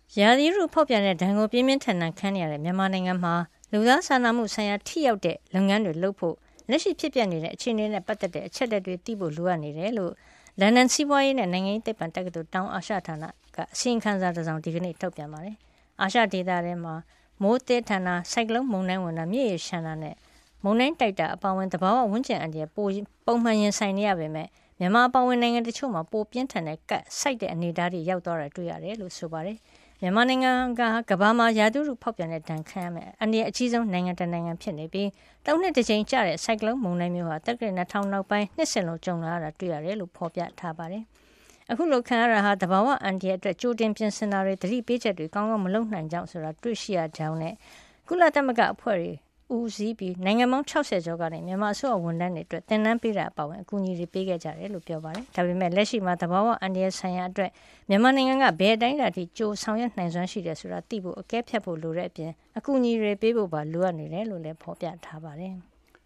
ရာသီဥတုဖောက်ပြန်တဲ့ဒဏ်ကိုပြင်းပြင်းထန်ထန်ခံနေရတဲ့မြန်မာနိုင်ငံမှာလူသားစာနာမှုဆိုင်ရာထိရောက်တဲ့လုပ်ငန်းတွေလုပ်ဖို့လက်ရှိဖြစ်ပျက်နေတဲ့အခြေအနေနဲ့ပတ်သက်တဲ့အချက်အလက်တွေသိဖို့လိုအပ်နေတယ်လို့လန်ဒန်စီးပွားရေးနဲ့နိုင်ငံရေးသိပ္ပံတက္ကသိုလ်တောင်အာရှဌာနကအစီရင်ခံစာတစ်စောင်ဒီကနေ့ထုတ်ပြန်ပါတယ်။အာရှဒေသထဲမှာမိုးသည်ထန်တာစိုက်ကလုန်းမုန်တိုင်းဝင်တာမြစ်ရေရှမ်းတာနဲ့မုန်တိုင်းတိုက်တာအပါအဝင်သဘာဝဝန်းကျင်အန္တရာယ်ပုံမှန်ရင်ဆိုင်နေရပေမဲ့မြန်မာအပါအဝင်နိုင်ငံတချို့မှာပိုပြင်းထန်တဲ့ကတ်ဆိုက်တဲ့အနေအထားတွေရောက်သွားတာတွေ့ရတယ်လို့ဆိုပါတယ်။မြန်မာနိုင်ငံကကမ္ဘာမှာရာသီဥတုဖောက်ပြန်တဲ့ဒဏ်ခံရမယ်အန္တရာယ်အကြီးဆုံးနိုင်ငံတစ်နိုင်ငံဖြစ်နေပြီး၃နှစ်တစ်ကြိမ်ကျတဲ့စိုက်ကလုန်းမုန်တိုင်းမျိုးဟာတက္ကရာ2000နောက်ပိုင်းနှစ်စဉ်လုံးကြုံလာရတာတွေ့ရတယ်လို့ဖော်ပြထားပါတယ်။အခုလိုခံရတာဟာသဘာဝအန္တရာယ်အတွက်ကြိုတင်ပြင်ဆင်တာတွေသတိပေးချက်တွေကောင်းကောင်းမလုပ်နိုင်ကြောင်းဆိုတာတွေ့ရှိရကြောင်းနဲ့ကုလသမဂ္ဂအဖွဲ့တွေဦးစီးပြီးနိုင်ငံပေါင်း60ကျော်ကနေမြန်မာအစိုးရဝန်ထမ်းတွေအတွက်သင်တန်းပေးတာအပါအဝင်အကူအညီတွေပေးခဲ့ကြတယ်လို့ပြောပါတယ်။ဒါပေမဲ့လက်ရှိမှာသဘာဝအန္တရာယ်ဆိုင်ရာအတွက်မြန်မာနိုင်ငံကဘယ်အတိုင်းအတာထိကြိုဆောင်ရွက်နိုင်စွမ်းရှိတယ်ဆိုတာသိဖို့အကဲဖြတ်ဖို့လိုတဲ့အပြင်အကူအညီတွေပေးဖို့ပါလိုအပ်နေတယ်လို့လည်းဖော်ပြထားပါတယ်။